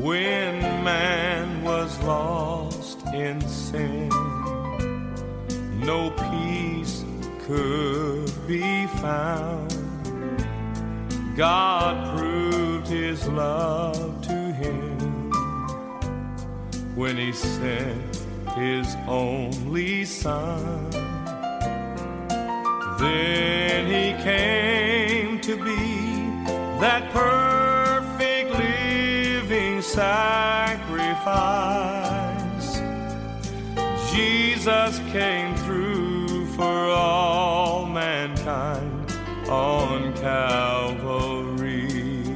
when man was lost in sin. No peace could be found. God proved his love to him when he sent his only Son. Then he came to be that perfect living sacrifice. Jesus came through for all mankind on Calvary.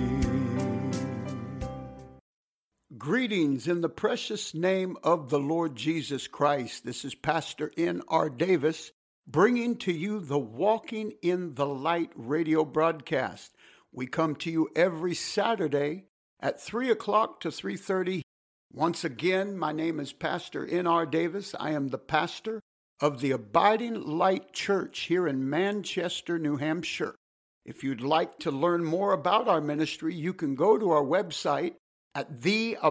Greetings in the precious name of the Lord Jesus Christ. This is Pastor N.R. Davis bringing to you the Walking in the Light radio broadcast. We come to you every Saturday at 3 o'clock to 3:30. Once again, my name is Pastor N.R. Davis. I am the pastor of the Abiding Light Church here in Manchester, New Hampshire. If you'd like to learn more about our ministry, you can go to our website at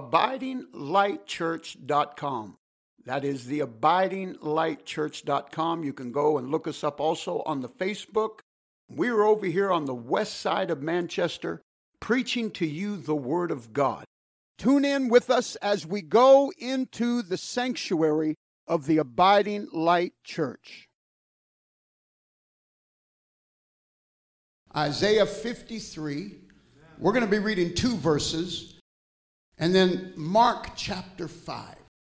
theabidinglightchurch.com. That is theabidinglightchurch.com. You can go and look us up also on the Facebook. We're over here on the west side of Manchester, preaching to you the Word of God. Tune in with us as we go into the sanctuary of the Abiding Light Church. Isaiah 53. We're going to be reading 2 verses. And then Mark chapter 5.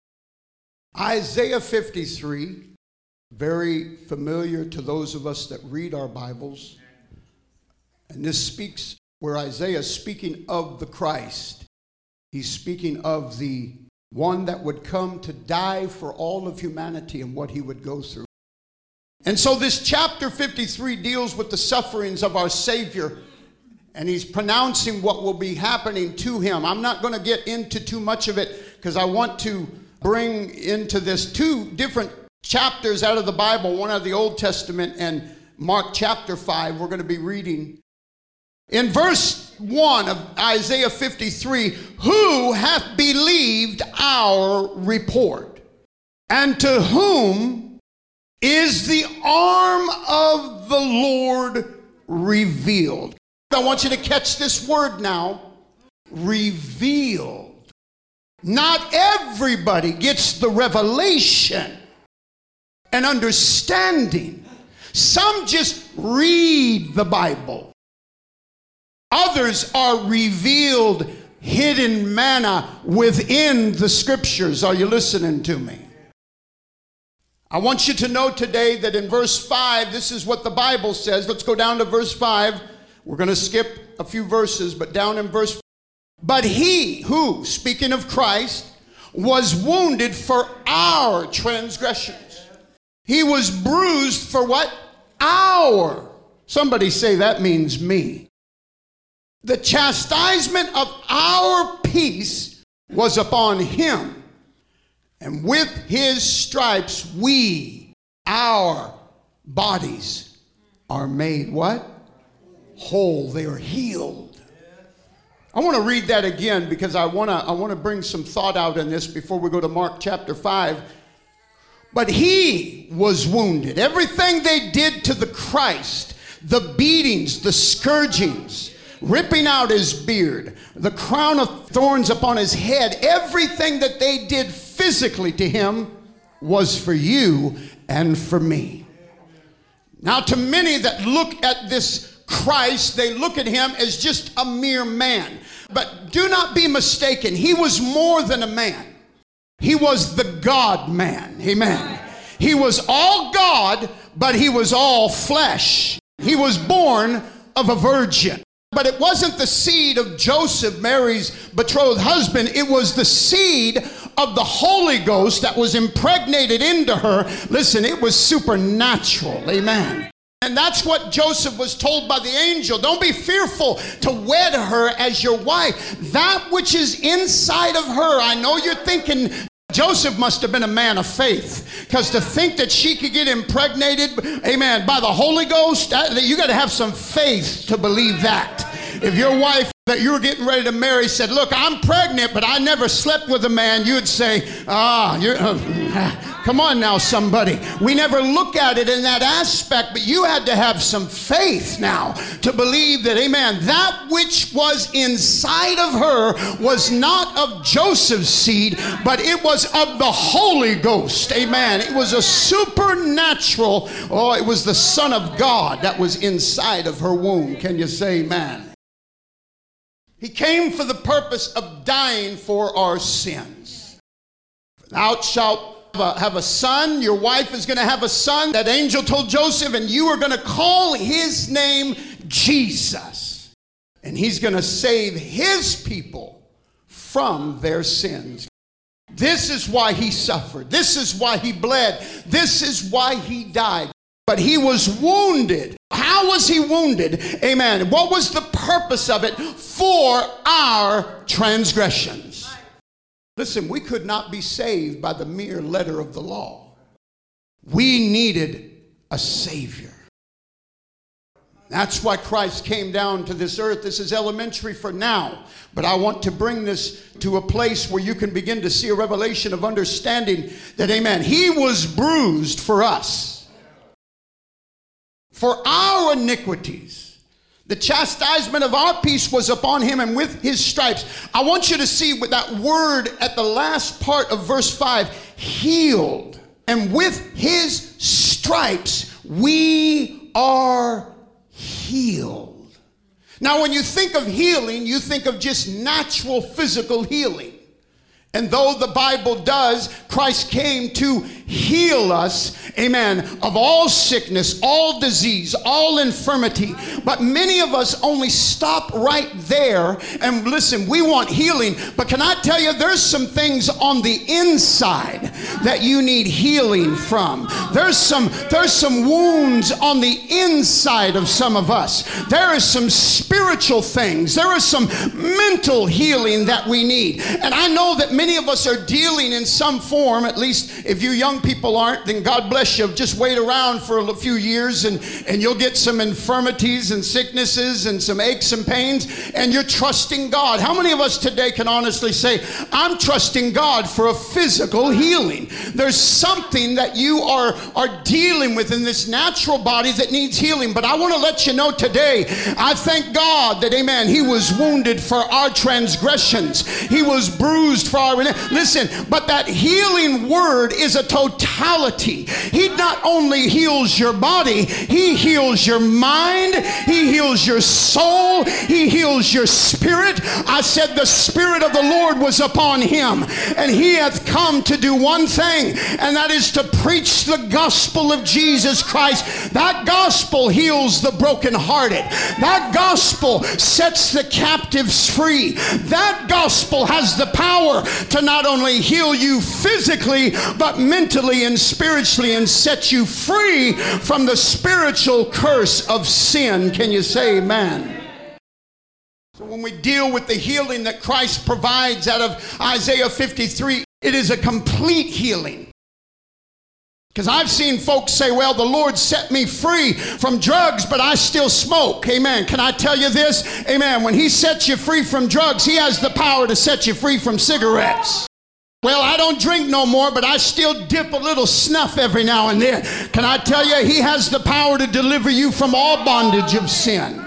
Isaiah 53, very familiar to those of us that read our Bibles. And this speaks where Isaiah is speaking of the Christ. He's speaking of the one that would come to die for all of humanity and what he would go through. And so this chapter 53 deals with the sufferings of our Savior, and he's pronouncing what will be happening to him. I'm not going to get into too much of it because I want to bring into this 2 different chapters out of the Bible, one out of the Old Testament and Mark chapter 5. We're going to be reading. In verse 1 of Isaiah 53, who hath believed our report? And to whom is the arm of the Lord revealed? I want you to catch this word now. Revealed. Not everybody gets the revelation and understanding. Some just read the Bible. Others are revealed hidden manna within the scriptures. Are you listening to me? I want you to know today that in verse 5, this is what the Bible says. Let's go down to verse 5. We're going to skip a few verses, but down in verse 5. But he who, speaking of Christ, was wounded for our transgressions. He was bruised for what? Our. Somebody say that means me. The chastisement of our peace was upon him. And with his stripes, we, our bodies are made what? Whole. They are healed. I want to read that again because I want to bring some thought out in this before we go to Mark chapter 5. But he was wounded. Everything they did to the Christ, the beatings, the scourgings, ripping out his beard, the crown of thorns upon his head, everything that they did physically to him was for you and for me. Now, to many that look at this Christ, they look at him as just a mere man. But do not be mistaken. He was more than a man. He was the God man. Amen. He was all God, but he was all flesh. He was born of a virgin. But it wasn't the seed of Joseph, Mary's betrothed husband. It was the seed of the Holy Ghost that was impregnated into her. Listen, it was supernatural. Amen. And that's what Joseph was told by the angel. Don't be fearful to wed her as your wife. That which is inside of her. I know you're thinking Joseph must have been a man of faith, because to think that she could get impregnated, amen, by the Holy Ghost, you got to have some faith to believe that. If your wife that you were getting ready to marry said, look, I'm pregnant, but I never slept with a man, you'd say, come on now, somebody. We never look at it in that aspect, but you had to have some faith now to believe that, amen, that which was inside of her was not of Joseph's seed, but it was of the Holy Ghost. Amen. It was a supernatural, it was the Son of God that was inside of her womb. Can you say amen? He came for the purpose of dying for our sins. Thou shalt have a son. Your wife is going to have a son. That angel told Joseph, and you are going to call his name Jesus. And he's going to save his people from their sins. This is why he suffered. This is why he bled. This is why he died. But he was wounded. How was he wounded? Amen. What was the purpose of it? For our transgressions. Listen, we could not be saved by the mere letter of the law. We needed a Savior. That's why Christ came down to this earth. This is elementary for now, but I want to bring this to a place where you can begin to see a revelation of understanding that, amen, he was bruised for us. For our iniquities, the chastisement of our peace was upon him, and with his stripes. I want you to see with that word at the last part of verse 5, healed. And with his stripes, we are healed. Now, when you think of healing, you think of just natural physical healing. And though the Bible does, Christ came to heal us, amen, of all sickness, all disease, all infirmity. But many of us only stop right there. And listen, we want healing. But can I tell you, there's some things on the inside that you need healing from. There's some wounds on the inside of some of us. There is some spiritual things. There is some mental healing that we need. And I know that many of us are dealing in some form, at least if you young people aren't, then God bless you. Just wait around for a few years and you'll get some infirmities and sicknesses and some aches and pains, and you're trusting God. How many of us today can honestly say, I'm trusting God for a physical healing? There's something that you are dealing with in this natural body that needs healing. But I want to let you know today, I thank God that, amen, he was wounded for our transgressions. He was bruised for our... Listen, but that healing word is a totality. He not only heals your body, he heals your mind, he heals your soul, he heals your spirit. I said the Spirit of the Lord was upon him, and he hath come to do one thing, and that is to preach the gospel of Jesus Christ. That gospel heals the brokenhearted. That gospel sets the captives free. That gospel has the power to not only heal you physically, but mentally and spiritually, and set you free from the spiritual curse of sin. Can you say amen? So when we deal with the healing that Christ provides out of Isaiah 53, it is a complete healing. Because I've seen folks say, well, the Lord set me free from drugs, but I still smoke. Amen. Can I tell you this? Amen. When he sets you free from drugs, he has the power to set you free from cigarettes. Well, I don't drink no more, but I still dip a little snuff every now and then. Can I tell you, he has the power to deliver you from all bondage of sin.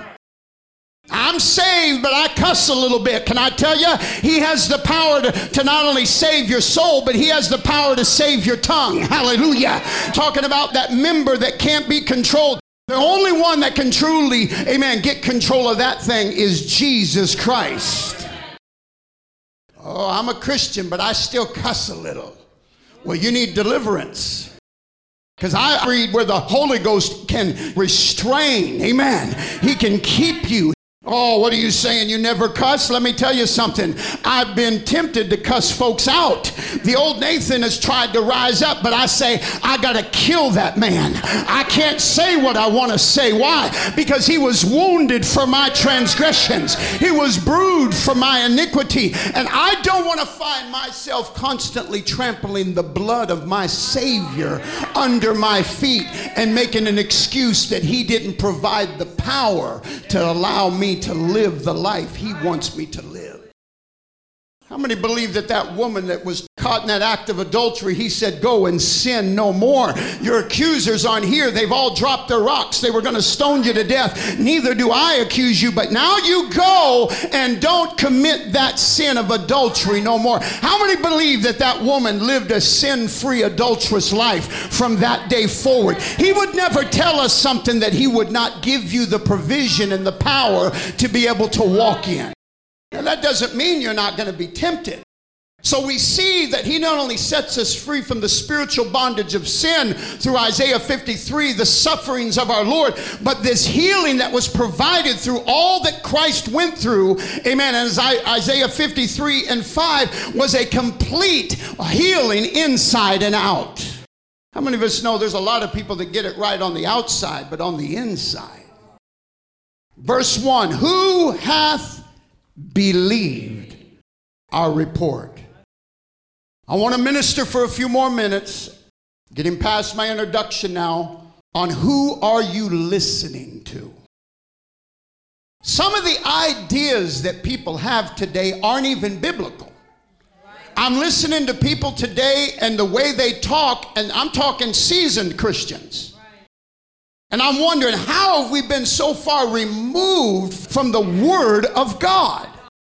I'm saved, but I cuss a little bit. Can I tell you, he has the power to not only save your soul, but he has the power to save your tongue. Hallelujah. Talking about that member that can't be controlled. The only one that can truly, amen, get control of that thing is Jesus Christ. Oh, I'm a Christian, but I still cuss a little. Well, you need deliverance. Because I read where the Holy Ghost can restrain. Amen. He can keep you. Oh, what are you saying? You never cuss? Let me tell you something. I've been tempted to cuss folks out. The old Nathan has tried to rise up, but I say, I got to kill that man. I can't say what I want to say. Why? Because he was wounded for my transgressions. He was bruised for my iniquity. And I don't want to find myself constantly trampling the blood of my Savior under my feet and making an excuse that he didn't provide the power to allow me me to live the life he wants me to live. How many believe that that woman that was caught in that act of adultery, he said, go and sin no more. Your accusers aren't here. They've all dropped their rocks. They were going to stone you to death. Neither do I accuse you, but now you go and don't commit that sin of adultery no more. How many believe that that woman lived a sin-free, adulterous life from that day forward? He would never tell us something that he would not give you the provision and the power to be able to walk in. Now, that doesn't mean you're not going to be tempted. So we see that he not only sets us free from the spiritual bondage of sin through Isaiah 53, the sufferings of our Lord, but this healing that was provided through all that Christ went through, amen, as Isaiah 53 and 5 was a complete healing inside and out. How many of us know there's a lot of people that get it right on the outside, but on the inside? Verse 1, who hath believed our report? I want to minister for a few more minutes, getting past my introduction now, on who are you listening to? Some of the ideas that people have today aren't even biblical. I'm listening to people today and the way they talk, and I'm talking seasoned Christians. And I'm wondering, how have we been so far removed from the Word of God?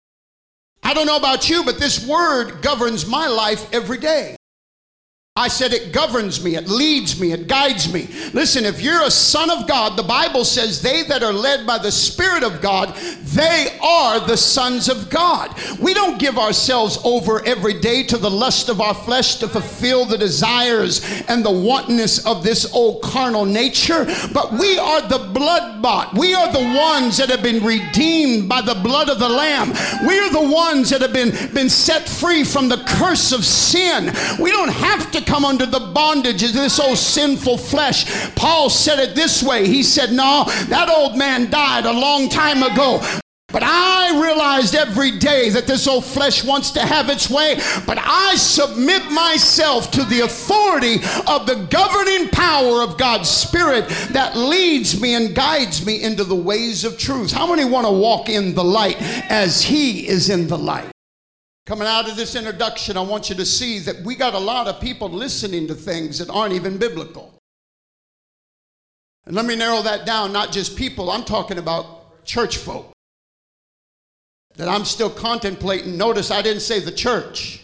I don't know about you, but this Word governs my life every day. I said it governs me, it leads me, it guides me. Listen, if you're a son of God, the Bible says they that are led by the Spirit of God, they are the sons of God. We don't give ourselves over every day to the lust of our flesh to fulfill the desires and the wantonness of this old carnal nature, but we are the blood-bought. We are the ones that have been redeemed by the blood of the Lamb. We are the ones that have been set free from the curse of sin. We don't have to come under the bondage of this old sinful flesh. Paul said it this way. He said, no, that old man died a long time ago. But I realized every day that this old flesh wants to have its way, but I submit myself to the authority of the governing power of God's Spirit that leads me and guides me into the ways of truth. How many want to walk in the light as he is in the light? Coming out of this introduction, I want you to see that we got a lot of people listening to things that aren't even biblical. And let me narrow that down, not just people, I'm talking about church folk that I'm still contemplating. Notice I didn't say the church.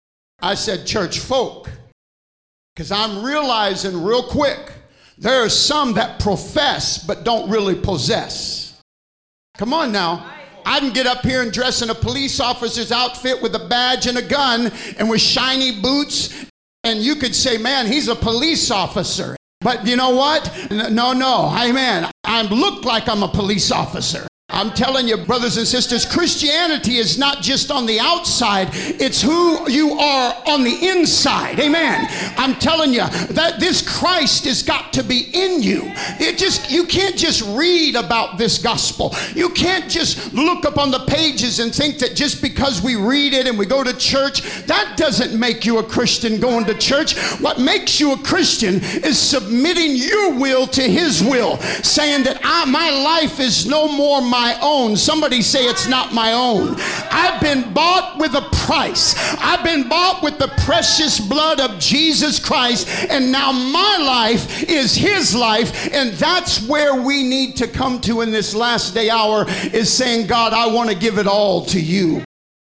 I said church folk. Because I'm realizing real quick, there are some that profess but don't really possess. Come on now. I can get up here and dress in a police officer's outfit with a badge and a gun and with shiny boots, and you could say, man, he's a police officer. But you know what? No. Amen. I look like I'm a police officer. I'm telling you, brothers and sisters, Christianity is not just on the outside, it's who you are on the inside. Amen. I'm telling you that this Christ has got to be in you. You can't just read about this gospel. You can't just look up on the pages and think that just because we read it and we go to church, that doesn't make you a Christian going to church. What makes you a Christian is submitting your will to his will, saying that my life is no more my own. Somebody say it's not my own. I've been bought with a price. I've been bought with the precious blood of Jesus Christ, and now my life is his life, and that's where we need to come to in this last day hour, is saying, God, I want to give it all to you.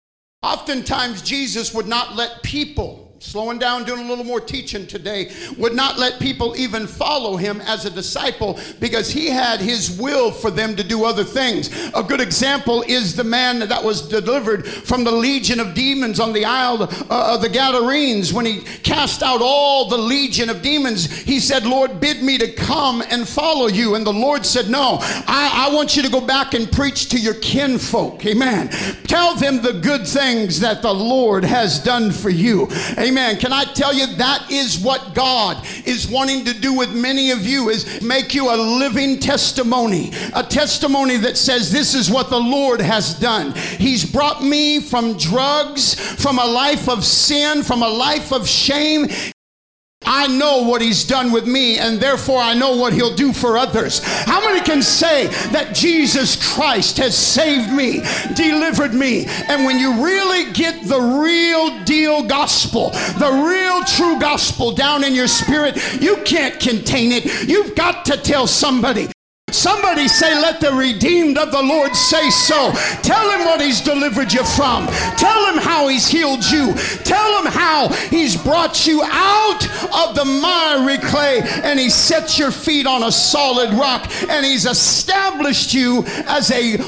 Oftentimes Jesus would not let people, slowing down, doing a little more teaching today, would not let people even follow him as a disciple because he had his will for them to do other things. A good example is the man that was delivered from the legion of demons on the Isle of the Gadarenes. When he cast out all the legion of demons, he said, Lord, bid me to come and follow you. And the Lord said, no, I want you to go back and preach to your kinfolk. Amen. Tell them the good things that the Lord has done for you. Amen. Can I tell you, that is what God is wanting to do with many of you, is make you a living testimony. A testimony that says, this is what the Lord has done. He's brought me from drugs, from a life of sin, from a life of shame. I know what he's done with me, and therefore I know what he'll do for others. How many can say that Jesus Christ has saved me, delivered me? And when you really get the real deal gospel, the real true gospel down in your spirit, you can't contain it. You've got to tell somebody. Somebody say, let the redeemed of the Lord say so. Tell him what he's delivered you from. Tell him how he's healed you. Tell him how he's brought you out of the miry clay and he set your feet on a solid rock and he's established you as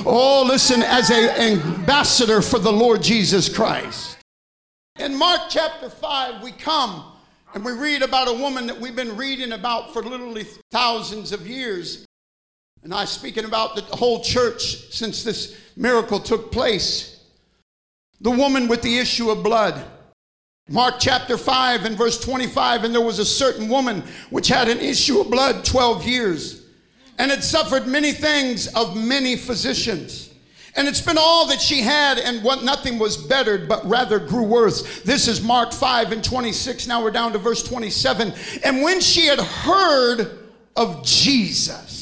as an ambassador for the Lord Jesus Christ. In Mark chapter 5, we come and we read about a woman that we've been reading about for literally thousands of years. And I'm speaking about the whole church since this miracle took place. The woman with the issue of blood. Mark chapter 5 and verse 25, and there was a certain woman which had an issue of blood 12 years, and had suffered many things of many physicians. And it's been all that she had, and nothing was bettered, but rather grew worse. This is Mark 5 and 26. Now we're down to verse 27. And when she had heard of Jesus,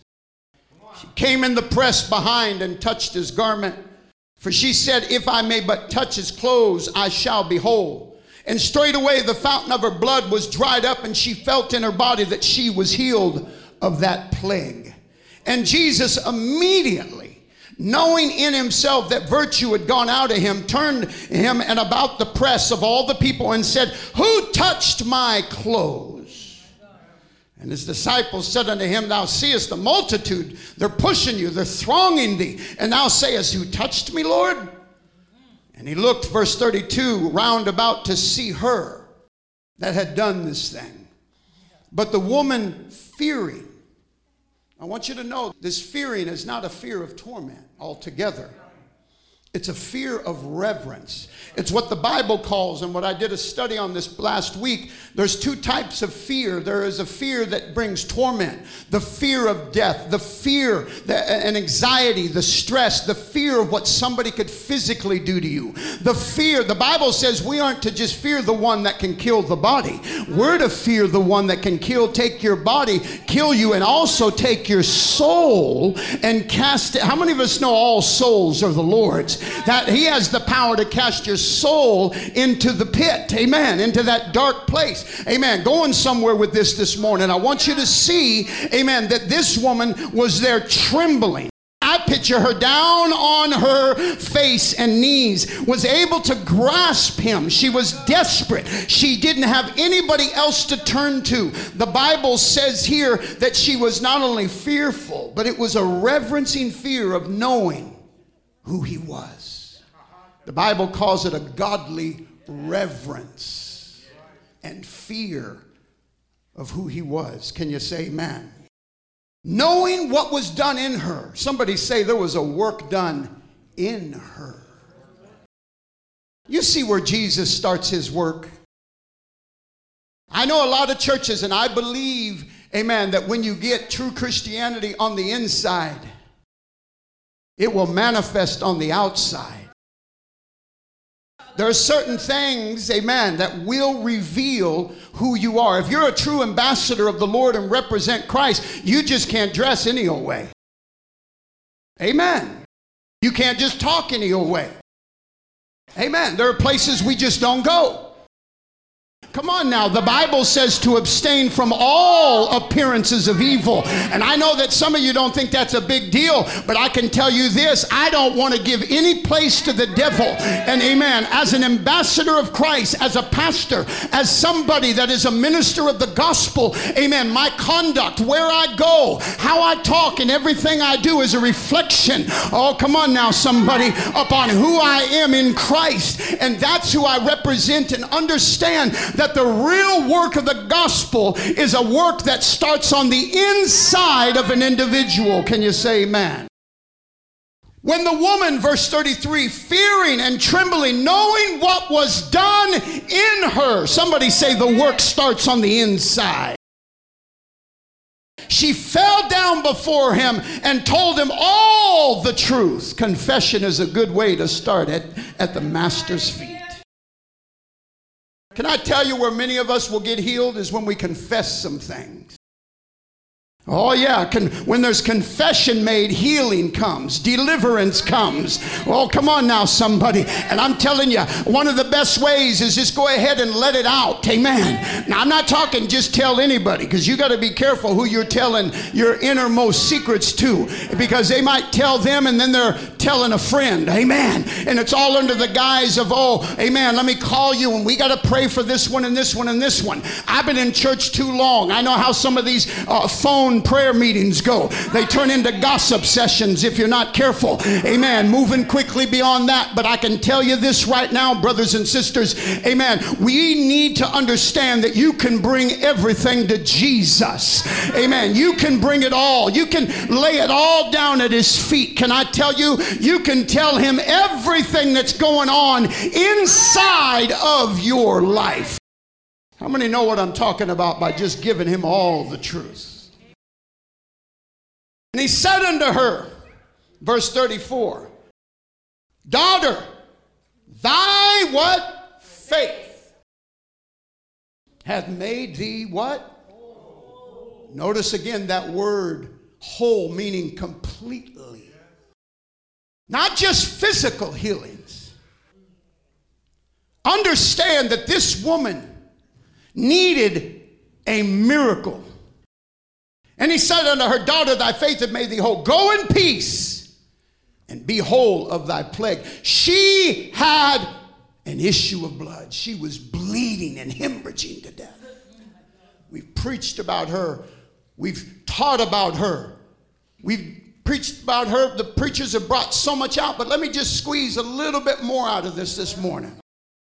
came in the press behind and touched his garment. For she said, if I may but touch his clothes, I shall be whole. And straightway the fountain of her blood was dried up, and she felt in her body that she was healed of that plague. And Jesus immediately, knowing in himself that virtue had gone out of him, turned him and about the press of all the people and said, who touched my clothes? And his disciples said unto him, thou seest the multitude, they're pushing you, they're thronging thee, and thou sayest, who touched me, Lord? And he looked, verse 32, round about to see her that had done this thing. But the woman fearing, I want you to know, this fearing is not a fear of torment altogether. It's a fear of reverence. It's what the Bible calls, and what I did a study on this last week, there's two types of fear. There is a fear that brings torment, the fear of death, the fear and anxiety, the stress, the fear of what somebody could physically do to you. The fear, the Bible says we aren't to just fear the one that can kill the body. We're to fear the one that can take your body, kill you, and also take your soul and cast it. How many of us know all souls are the Lord's? That he has the power to cast your soul into the pit, amen, into that dark place, amen. Going somewhere with this morning, I want you to see, amen, that this woman was there trembling. I picture her down on her face and knees, was able to grasp him. She was desperate. She didn't have anybody else to turn to. The Bible says here that she was not only fearful, but it was a reverencing fear of knowing who he was. The Bible calls it a godly reverence and fear of who he was. Can you say amen? Knowing what was done in her. Somebody say there was a work done in her. You see where Jesus starts his work. I know a lot of churches, and I believe, amen, that when you get true Christianity on the inside, it will manifest on the outside. There are certain things, amen, that will reveal who you are. If you're a true ambassador of the Lord and represent Christ, you just can't dress any old way. Amen. You can't just talk any old way. Amen. There are places we just don't go. Come on now, the Bible says to abstain from all appearances of evil. And I know that some of you don't think that's a big deal, but I can tell you this, I don't want to give any place to the devil. And amen, as an ambassador of Christ, as a pastor, as somebody that is a minister of the gospel, amen, my conduct, where I go, how I talk, and everything I do is a reflection, oh come on now somebody, upon who I am in Christ. And that's who I represent, and understand that the real work of the gospel is a work that starts on the inside of an individual. Can you say amen? When the woman, verse 33, fearing and trembling, knowing what was done in her, somebody say the work starts on the inside. She fell down before him and told him all the truth. Confession is a good way to start at the master's feet. Can I tell you where many of us will get healed is when we confess some things. Oh yeah, when there's confession made, healing comes, deliverance comes. Oh, come on now, somebody. And I'm telling you, one of the best ways is just go ahead and let it out. Amen. Now, I'm not talking just tell anybody, because you got to be careful who you're telling your innermost secrets to, because they might tell them and then they're telling a friend. Amen. And it's all under the guise of, oh, amen, let me call you and we got to pray for this one and this one and this one. I've been in church too long. I know how some of these phone prayer meetings go. They turn into gossip sessions if you're not careful. Amen. Moving quickly beyond that. But I can tell you this right now, brothers and sisters. Amen. We need to understand that you can bring everything to Jesus. Amen. You can bring it all. You can lay it all down at his feet. Can I tell you? You can tell him everything that's going on inside of your life. How many know what I'm talking about by just giving him all the truth? And he said unto her, verse 34, daughter, thy what? Faith hath made thee what? Notice again that word whole, meaning completely. Not just physical healings. Understand that this woman needed a miracle. And he said unto her, daughter, thy faith hath made thee whole. Go in peace and be whole of thy plague. She had an issue of blood. She was bleeding and hemorrhaging to death. We've preached about her. We've taught about her. We've preached about her. The preachers have brought so much out. But let me just squeeze a little bit more out of this morning.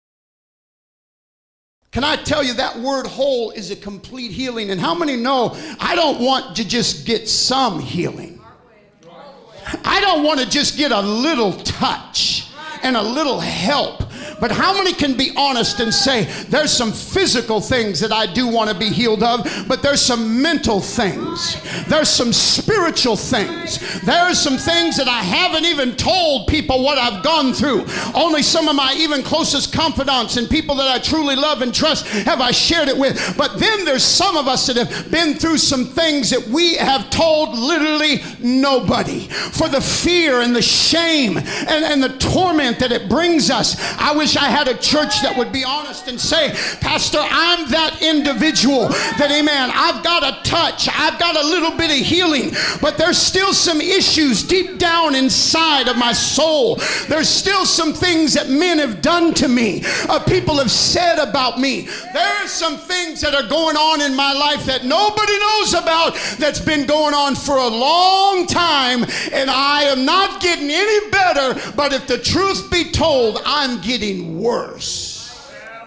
Can I tell you that word whole is a complete healing? And how many know I don't want to just get some healing? I don't want to just get a little touch and a little help. But how many can be honest and say, there's some physical things that I do want to be healed of, but there's some mental things. There's some spiritual things. There's some things that I haven't even told people what I've gone through. Only some of my even closest confidants and people that I truly love and trust have I shared it with. But then there's some of us that have been through some things that we have told literally nobody. For the fear and the shame and the torment that it brings us. I wish I had a church that would be honest and say, Pastor, I'm that individual that, amen, I've got a touch, I've got a little bit of healing, but there's still some issues deep down inside of my soul. There's still some things that men have done to me, people have said about me. There's some things that are going on in my life that nobody knows about, that's been going on for a long time, and I am not getting any better, but if the truth be told, I'm getting worse.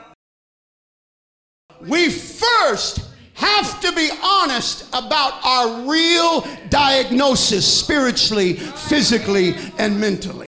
We first have to be honest about our real diagnosis spiritually, physically, and mentally.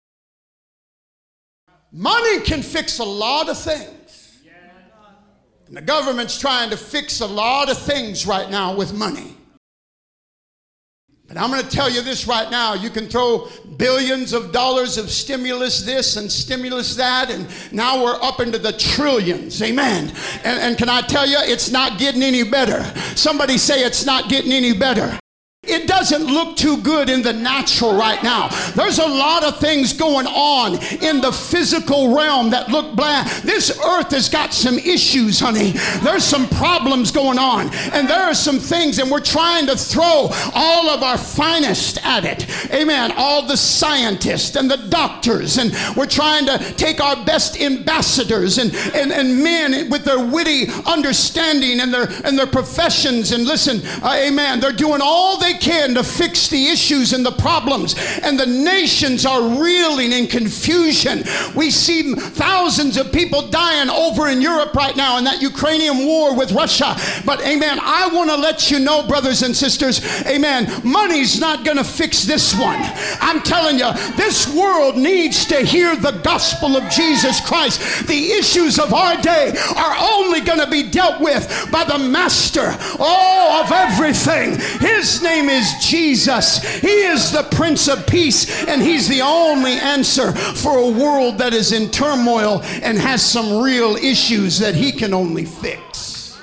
Money can fix a lot of things. And the government's trying to fix a lot of things right now with money. But I'm going to tell you this right now. You can throw billions of dollars of stimulus this and stimulus that, and now we're up into the trillions. Amen. And can I tell you, it's not getting any better. Somebody say it's not getting any better. It doesn't look too good in the natural right now. There's a lot of things going on in the physical realm that look bland. This earth has got some issues, honey. There's some problems going on. And there are some things, and we're trying to throw all of our finest at it. Amen. All the scientists and the doctors. And we're trying to take our best ambassadors and men with their witty understanding and their professions. And listen, amen, they're doing all they can to fix the issues and the problems, and the nations are reeling in confusion. We see thousands of people dying over in Europe right now in that Ukrainian war with Russia. But amen, I want to let you know, brothers and sisters, amen, money's not going to fix this one. I'm telling you, this world needs to hear the gospel of Jesus Christ. The issues of our day are only going to be dealt with by the master, of everything. His name name is Jesus. He is the Prince of Peace, and He's the only answer for a world that is in turmoil and has some real issues that He can only fix.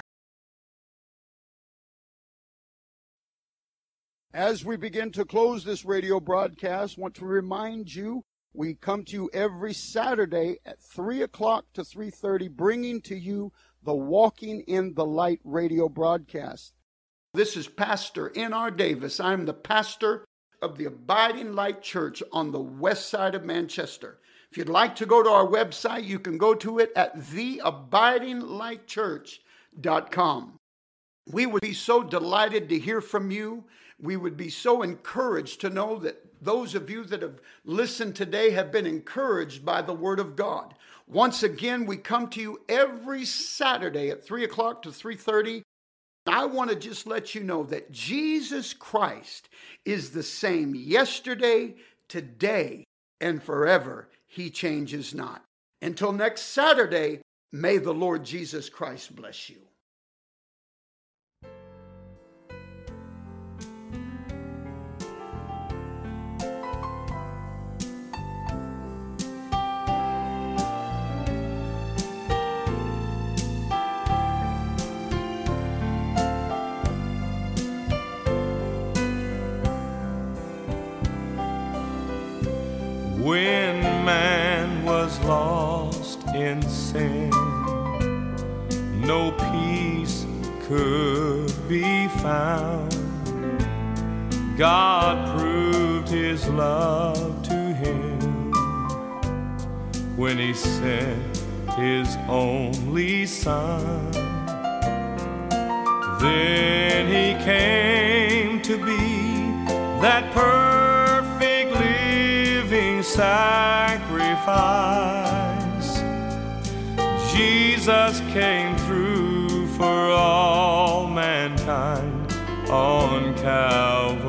As we begin to close this radio broadcast, I want to remind you, we come to you every Saturday at 3 o'clock to 3:30, bringing to you the Walking in the Light radio broadcast. This is Pastor N.R. Davis. I'm the pastor of the Abiding Light Church on the west side of Manchester. If you'd like to go to our website, you can go to it at theabidinglightchurch.com. We would be so delighted to hear from you. We would be so encouraged to know that those of you that have listened today have been encouraged by the Word of God. Once again, we come to you every Saturday at 3 o'clock to 3:30. I want to just let you know that Jesus Christ is the same yesterday, today, and forever. He changes not. Until next Saturday, may the Lord Jesus Christ bless you. When man was lost in sin, no peace could be found. God proved His love to him when He sent His only Son. Then He came to be that perfect living sacrifice. Jesus came through for all mankind on Calvary.